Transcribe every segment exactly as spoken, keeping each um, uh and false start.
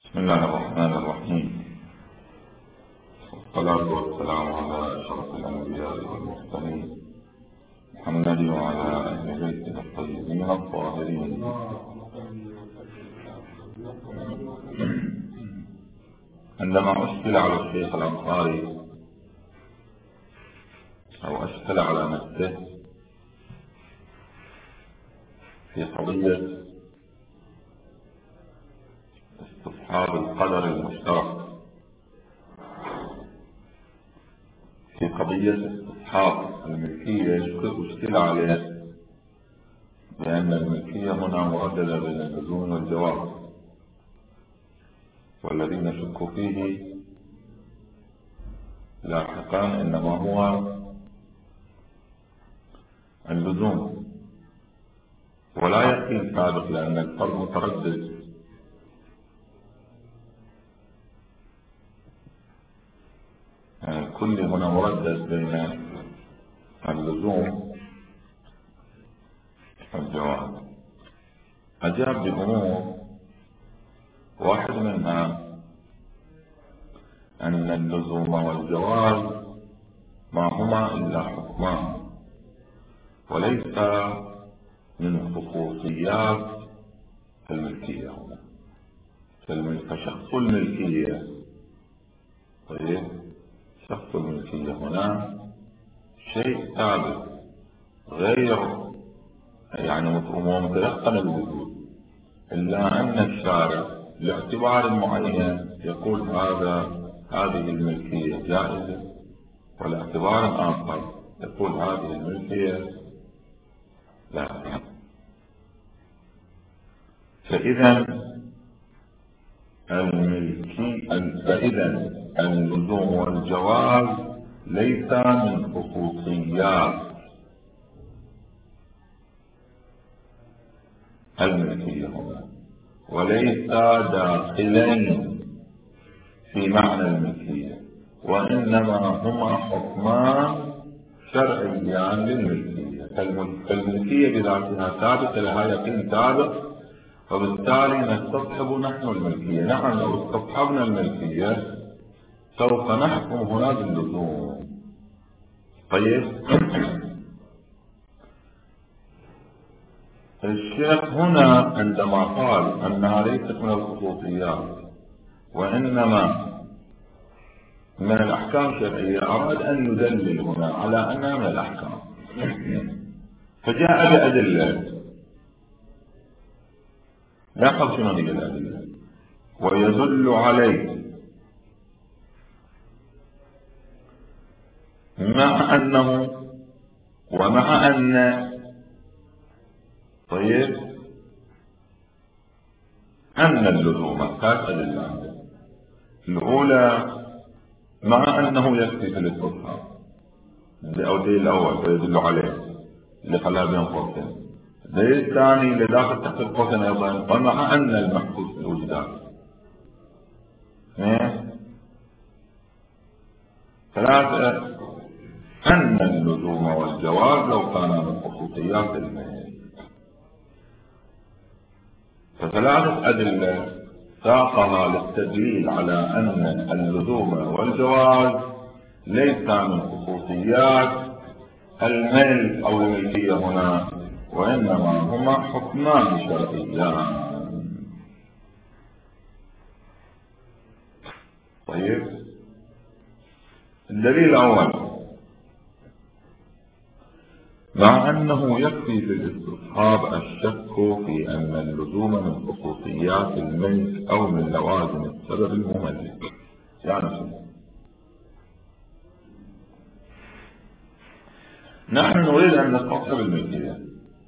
بسم الله الرحمن الرحيم، والصلاة والسلام على أشرف الأنبياء والمرسلين محمد وعلى أهل بيته الطيبين الطاهرين. عندما أشكل على الشيخ الأنصاري أو أشكل على نفسه في قضية استصحاب القدر المشترك، في قضية استصحاب الملكية، أشكل عليه بأن الملكية هنا مرددة بين اللزوم والجواز، والذين شكوا فيه لاحقا إنما هو اللزوم ولا يقين سابق، لأن الفرد متردد. يعني الكل هنا مردد بين اللزوم والجواز. أجاب بأمور، واحد منها أن اللزوم والجواز ما هما إلا حكمان، وليس من خصوصيات الملكية هنا. فشخص الملكية طيب شخص الملكية هنا شيء ثابت غير يعني متيقن الوجود، إلا أن الشارع لاعتبار معين يقول هذا هذه الملكية جائزة، ولاعتبار آخر يقول هذه الملكية لا. فإذا الملكي فإذا اللزوم والجواز ليس من خصوصيات الملكية هنا، وليس داخلين في معنى الملكية، وإنما هما حكمان شرعيان للملكية. فالملكية بذاتها ثابتة، لها يقين ثابت، وبالتالي نستصحب نحن الملكية. نحن لو استصحبنا الملكية سوف نحكم هنا باللزوم. طيب الشيخ هنا عندما قال أنها ليست من الخصوصيات وإنما من الأحكام الشرعية، أراد أن يدلل هنا على أنها من الأحكام، فجاء بأدلة. لاحظ شنو هي الأدلة: ويدل عليه مع أنه ومع أن طيب أن اللزوم ثلاث أدلة. الأولى مع أنه يكفي في الاستصحاب، أو الدليل الأول ويدل عليه اللي خلاها بين قوسين. الدليل الثاني اللي داخل تحت القوسين أيضا ومع أن المحفوظ في الوجدان. ثلاثة أن اللزوم والجواز لو كان من خصوصيات الملك. فثلاثة أدلة ساقها للتدليل على أن اللزوم والجواز ليس من خصوصيات الملك أو الملكية هنا، وإنما هما حكمان شرعيان. طيب الدليل الأول: مع أنه يكفي في الاستصحاب الشك في أن اللزوم من خصوصيات الملك أو من لوازم السبب المملك. يعني شنو؟ نحن نريد أن نستصحب الملكية.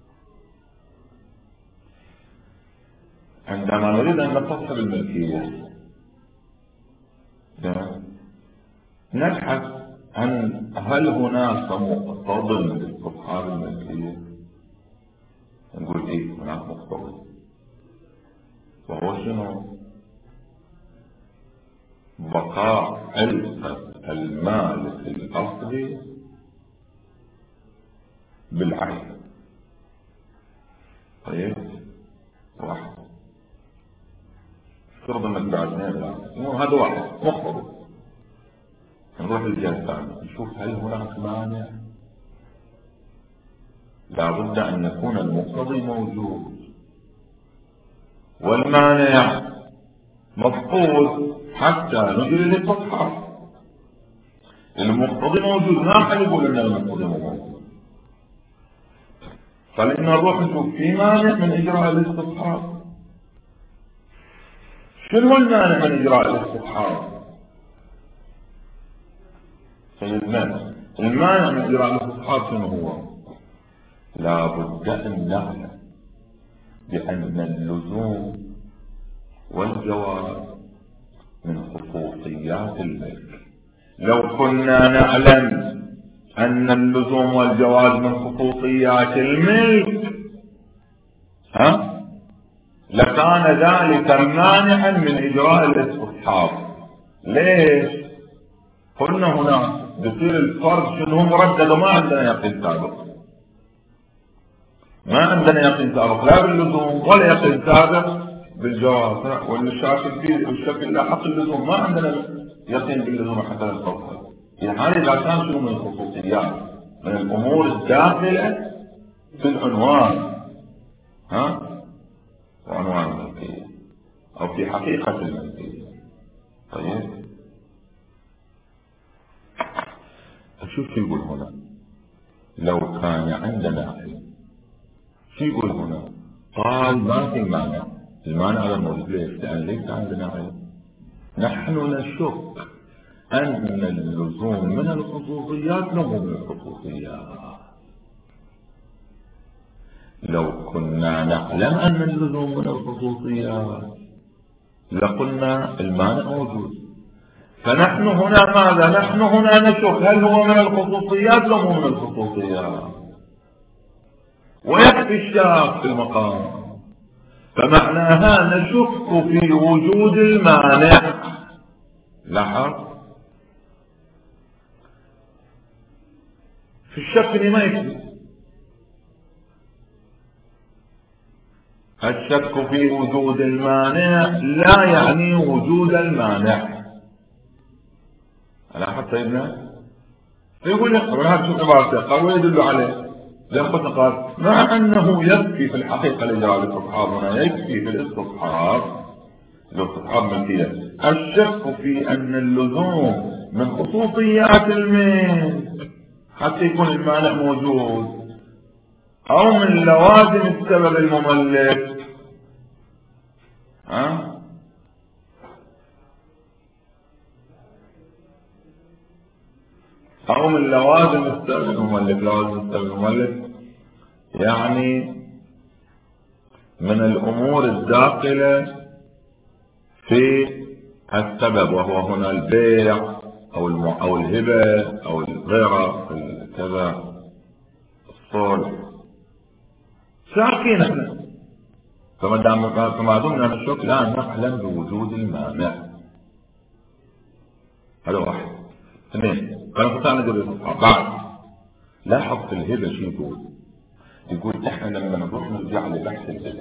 عندما نريد أن نستصحب الملكية نبحث عن هل هناك مقتضى لاستصحاب الملكية. نقول إيه هناك مقتضى، وهو شنو؟ بقاء علة المالك الأصلي بالعين. طيب واحد. افترض انك بعد اثنين هذا واحد مقتضي. نروح للجهة الثانية نشوف هل هناك مانع. لابد ان يكون المقتضي موجود والمانع مفقود حتى نجري للتصحيح. المقتضي موجود، ما حد يقول ان المقتضي موجود. خلينا نروح نشوف في مانع من اجراء الاستصحاب. شنو المانع من اجراء الاستصحاب؟ سيدنا المانع من اجراء الاستصحاب شنو هو؟ لا بد ان نعلم بان اللزوم والجواز من خصوصيات الملك. لو كنا نعلم ان اللزوم والجواز من خصوصيات الملك ها لكان ذلك مانعا من اجراء الاستصحاب. ليش؟ قلنا هنا بصير الفرد شنو مردد وما عندنا يقين سابق. ما عندنا يقين سابق لا باللزوم ولا يقين سابق بالجواز، والشاكل فيه والشكل لا حق اللزوم ما عندنا يقين باللزوم حتى نفصل. يعني هذه اذا كان شنو من الخصوصيات من الامور الداخله في العنوان ها وعنوان الملكيه او في حقيقه الملكيه. طيب شوف شو يقول هنا. لو كان عندنا علم شو يقول هنا؟ قال ما في مانع. المانع هذا موجود ليش؟ لان ليس عندنا علم. نحن نشك ان اللزوم من الخصوصيات له من الخصوصيات. لو كنا نعلم ان اللزوم من الخصوصيات لقلنا المانع موجود. فنحن هنا ماذا؟ نحن هنا نشك هل هو من الخصوصيات لو من الخصوصيات، ويكفي الشاك في المقام. فمعناها نشك في وجود المانع. لاحظ في الشك ما يكفي. الشك في وجود المانع لا يعني وجود المانع. لاحظ سيدنا يقول لك هذا شو عبارته قال ويدل عليه لأخذ قال مع أنه يكفي في الحقيقة لإجراء الاستصحاب. هنا يكفي في الاستصحاب الاستصحاب ملكية الشك في أن اللزوم من خصوصيات الملك حتى يكون المانع موجود أو من لوازم السبب المملك ها أو من لوازم السبب المملك. لوازم السبب المملك يعني من الأمور الداخلة في السبب، وهو هنا البيع أو أو الهبة أو الغيرة كذا الصلح شاكين احنا. فما دام فما دمنا نشك لا نعلم بوجود المانع. هذا واحد. اثنين كان فتاة نجري بعد لاحظ في الهبة شو يقول؟ يقول احنا لما نروح نرجع لبحث الهبة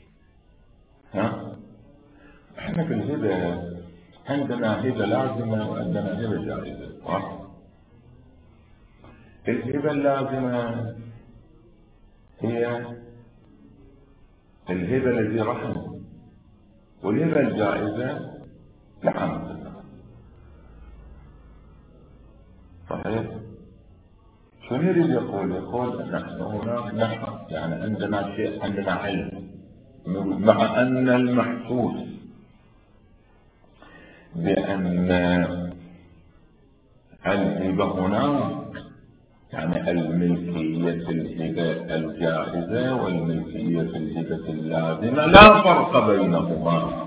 ها احنا في الهبة عندنا هبة لازمة وعندنا هبة جائزة صح؟ الهبة اللازمة هي الهبة الذي رحم، والهبة الجائزة لعنة. صحيح؟ شو يريد يقول؟ يقول نحن هنا نحن يعني عندنا شيء، عندنا علم مع أن المحسوس بأن الهبة هناك يعني الملكية في الهبة الجائزة والملكية في الهبة اللازمة لا فرق بينهما.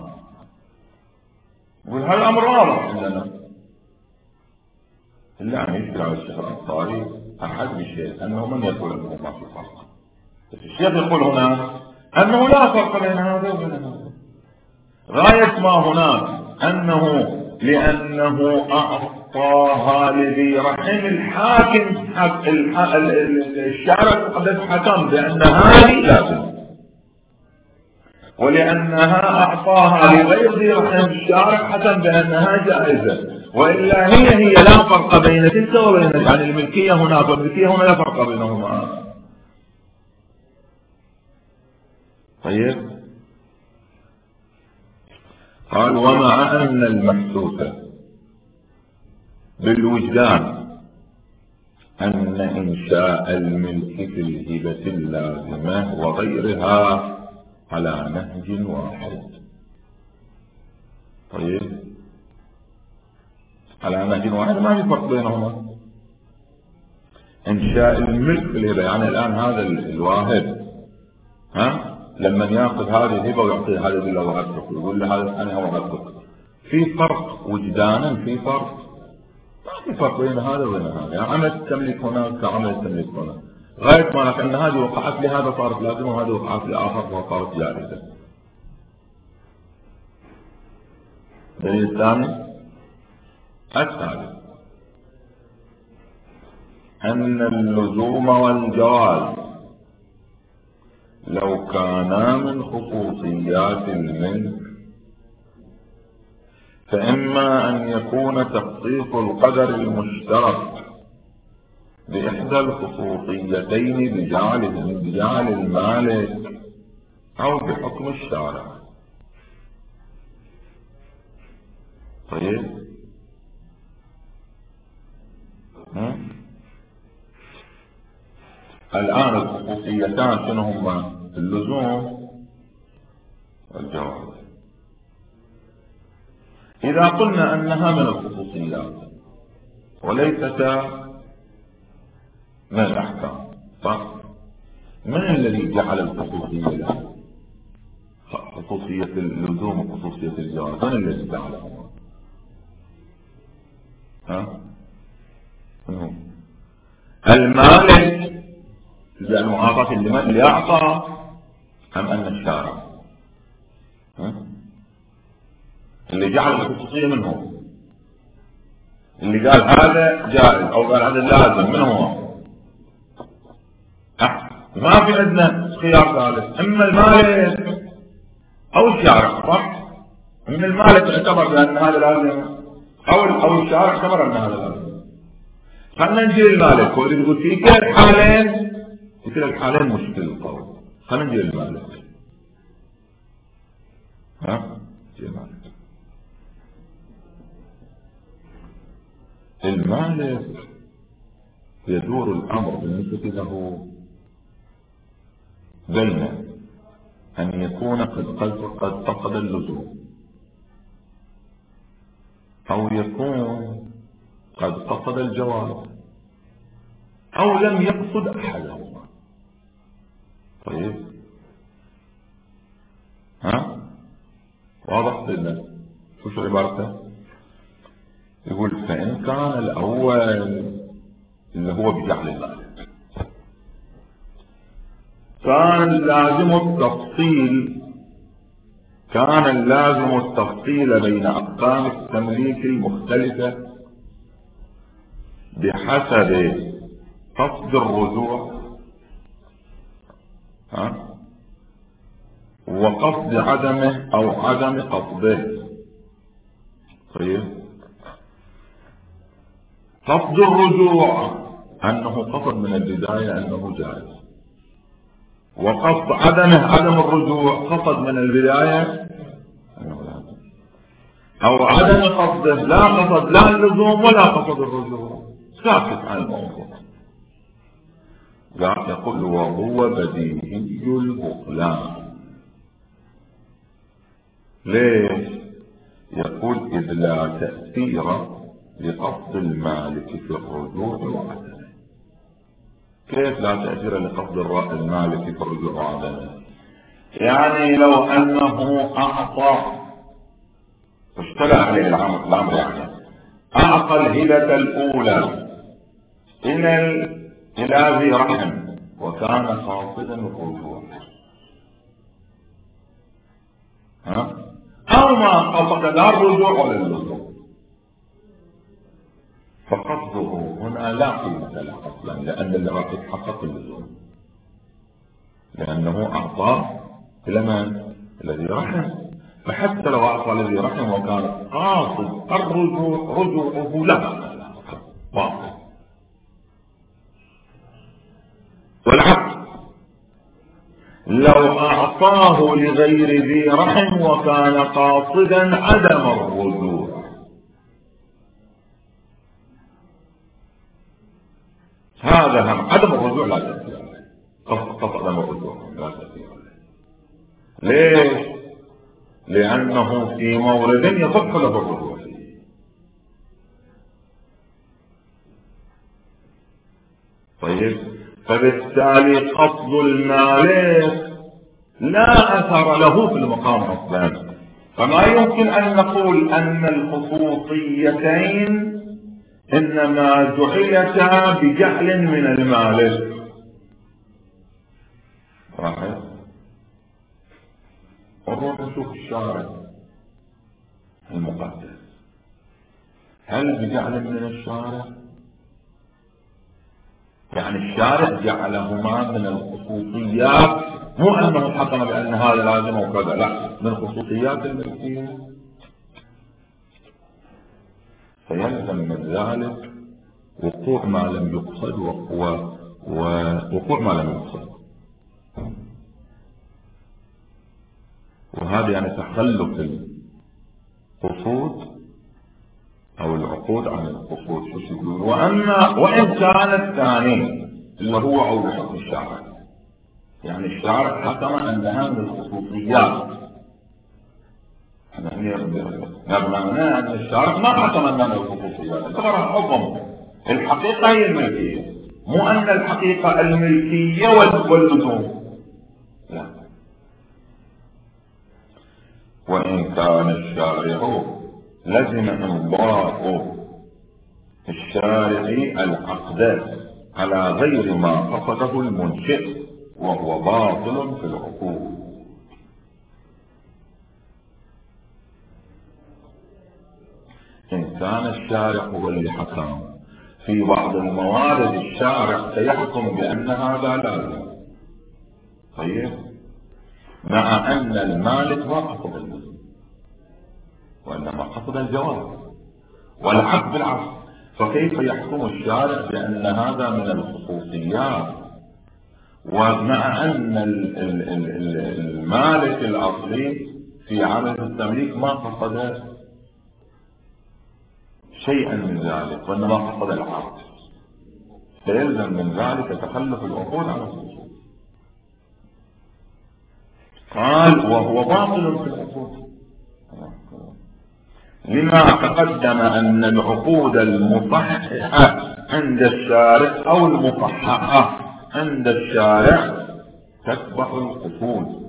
وهذا الأمر واضح عندنا. إلا أن يشكل على الشيخ الأنصاري أحد بشيء أنه من يقول أنه ما في فرق. الشيخ يقول هنا أنه لا فرق بين هذا وبين هذا. غاية ما هناك أنه لأنه أعطاها لذي رحم الحاكم حق الشارع قد حكم بأن هذه لازم، ولأنها أعطاها لغير ذي رحم الشارع حكم بأنها جائزة، وإلا هي هي لا فرق بين تلك وبين، يعني الملكية هناك والملكية هنا لا فرق بينهما. طيب قال ومع أن المحسوس بالوجدان أن إنشاء الملك في الهبة اللازمة وغيرها على نهج واحد. طيب على نهج واحد ما في فرق بينهما. إنشاء الملك في الهبة يعني الآن هذا الواهب ها لما ياخذ هذه الهبة ويعطي هذا بالله وهبتك ويقول له هذا أنا وهبتك، في فرق وجدانا، في فرق ما في فرق بين هذا وبين هذا. يعني عمل التمليك هناك كعمل التمليك هنا، غاية ما لك أن هذه وقعت لي هذا صارت لازمة وهذه وقعت لي آخر وصارت جائزة. الدليل الثاني الثالث أن اللزوم والجواز لو كانا من خصوصيات الملك فإما أن يكون تخصيص القدر المشترك بإحدى الخصوصيتين بجعل بجعل المالك أو بحكم الشارع. طيب الآن الخصوصيتان شنو هما؟ اللزوم والجواز. إذا قلنا أنها من الخصوصيات وليست من الأحكام، صح؟ من الذي جعل الخصوصية له؟ خصوصية اللزوم وخصوصية الجواز، من الذي جعلهما؟ ها؟ المالك المعاطاة اللي أعطى أم أن الشارع؟ ها؟ اللي جعل الخصوصية منه، اللي قال هذا جائز أو قال هذا لازم، من هو؟ ما في عندنا خيار ثالث، إما المالك أو الشارع، صح؟ إما المالك اعتبر بأن هذا لازم أو أو الشارع اعتبر أن هذا لازم. خلنا نجي للمالك، هو اللي يقول في كلا الحالين، في كلا الحالين مشكل القول. خلنا نجي للمالك. ها؟ نجي للمالك. المالك يدور الأمر بالنسبة له بين أن يكون قد فقد اللزوم أو يكون قد فقد الجواز أو لم يقصد أحدهما. طيب ها واضح لله شو عبارته؟ يقول فإن كان الأول اللي هو بجعل المالك كان اللازم التفصيل كان اللازم التفصيل بين أقسام التمليك المختلفة بحسب قصد الرجوع ها وقصد عدمه أو عدم قصده. طيب قصد الرجوع أنه قصد من البداية أنه جائز، وقصد عدمه عدم الرجوع قصد من البداية أنه لازم، أو عدم قصده لا قصد لا اللزوم ولا قصد الرجوع، ساكت عن الموضوع. لا يقول وهو بديهي البطلان. ليش؟ يقول إذ لا تأثير لقصد المالك في الرجوع وعدمه. كيف لا تأثير لقصد المالك في الرجوع وعدمه؟ يعني لو أنه أعطى اشترى عليه الأمر، يعني أعطى الهبة الأولى إلى إلى ذي رحم وكان قاصدا الرجوع، ها؟ أو ما قصد لا الرجوع ولا اللزوم، فقصده هنا لا قيمة له أصلا، لأن اللي راح يتحقق اللزوم، لأنه أعطاه إلى من؟ الذي رحم، فحتى لو أعطى الذي رحم وكان قاصد الرجوع رجوعه لا باطل. والعكس لو أعطاه لغير ذي رحم وكان قاصدا عدم الرجوع، هذا هم عدم الرجوع لا تأثير عليه، قصد عدم الرجوع لا تأثير عليه. ليش؟ لأنه في مورد يصح له الرجوع فيه. طيب، فبالتالي قصد المالك لا أثر له في المقام أصلا، فما يمكن أن نقول أن الخصوصيتين إنما جعلتا بجهل من المالك. صحيح. ونروح نشوف الشارع المقدس، هل بجعل من الشارع؟ يعني الشارع جعلهما من الخصوصيات، مو أنه حكم بأن هذا لازم وكذا، لا، من خصوصيات الملكية، فيلزم من ذلك وقوع ما لم يقصد ووقوع ما لم يقصد، وهذا يعني تخلف القصود أو العقود عن القصود. شو يقولون؟ وأما وإن كان الثاني اللي هو عود حكم الشارع، يعني الشارع حكم أنها من الخصوصيات، معناه أن الشارع ما حكم أنها من الخصوصيات، اعتبرها حكم. الحقيقة هي الملكية، مو أن الحقيقة الملكية واللزوم، لا. وإن كان الشارع لزم إمضاء الشارع العقد على غير ما قصده المنشئ وهو باطل في العقود. إن كان الشارع هو اللي حكم في بعض الموارد، الشارع سيحكم بأن هذا لازم، طيب، مع أن المالك ما قصد اللزم وإنما قصد الجواز والعكس بالعكس، فكيف يحكم الشارع بأن هذا من الخصوصيات ومع أن المالك الأصلي في عمل التمليك ما قصد شيئا من ذلك وإنما قصد العقد، فيلزم من ذلك تخلف العقود عن الخصوص. قال وهو باطل في العقود لما تقدم أن العقود المصححة عند الشارع أو المصححة عند الشارع تتبع القصود.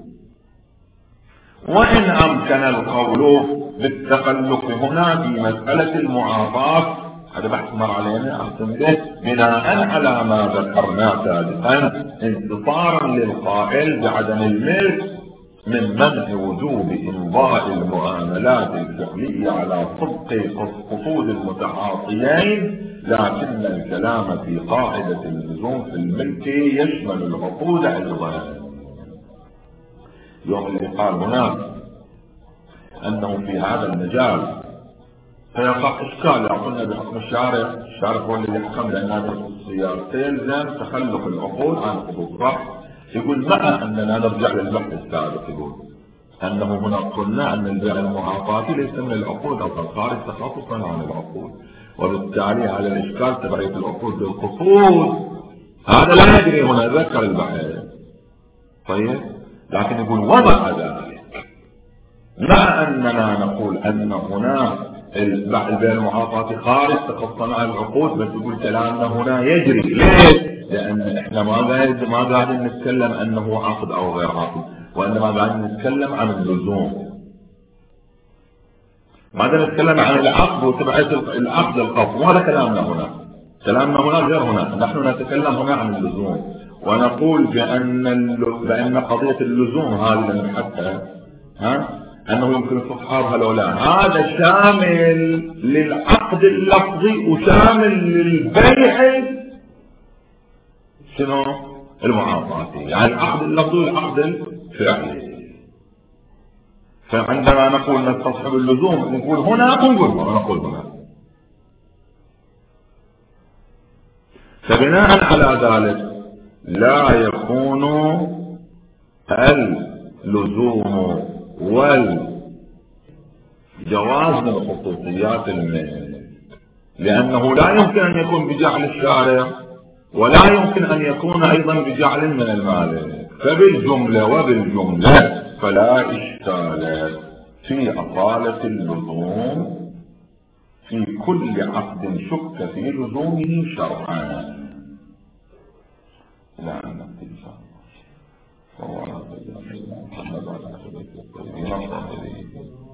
وإن أمكن القول بالتخلف هنا في مسألة المعاطاة، هذا بحث مر علينا أحسن به، بناء على ما ذكرنا سابقا انتصارا للقائل بعدم الملك من منع وجوب إمضاء المعاملات الفعلية على صدق قصود المتعاطيين، لكن الكلام في قاعدة اللزوم في الملك يشمل العقود أيضا. يوم اللي قال هناك أنه في هذا المجال فيقع إشكال، يقولنا بحكم الشارع، الشارع هو اللي يحكم لأن هذه الخصوصيات تلزم تخلف العقود عن الخصوص، صح؟ يقول مع أننا نرجع للبحث السابق، يقول أنه هنا قلنا أن البيع المعاطاتي ليس من العقود أو خارج تخصصا عن العقود، وبالتالي على الإشكال تبعية العقود بالخصوص هذا لا يجري هنا، ذكر البحث. طيب، لكن يقول ومع ذلك مع أننا نقول أن هنا البيع المعاطاتي خارج تخصصا عن العقود، بس يقول كلامنا هنا يجري. ليش؟ لأن إحنا ما قاعد ما قاعدين نتكلم أنه عقد أو غير عقد، وإنما قاعدين نتكلم عن اللزوم، ما قاعدين نتكلم عن العقد وتبعية العقد القصد، وهذا كلامنا هنا. كلامنا هنا غير هنا، نحن نتكلم هنا عن اللزوم، ونقول بأن بأن قضية اللزوم هذه اللي نحكى ها أنه يمكن استصحابها لو لا، هذا شامل للعقد اللفظي وشامل للبيع شنو؟ المعاطاتي، يعني العقد اللفظي والعقد الفعلي. فعندما نقول نستصحب اللزوم نقول هنا نقول هنا نقول هنا. فبناء على ذلك لا يكون اللزوم والجواز من خصوصيات الملك، لأنه لا يمكن أن يكون بجعل الشارع ولا يمكن أن يكون أيضا بجعل من المالك. فبالجملة وبالجملة فلا إشكال في أصالة اللزوم في كل عقد شك في لزومه شرعا. لا نكتب إن شاء الله.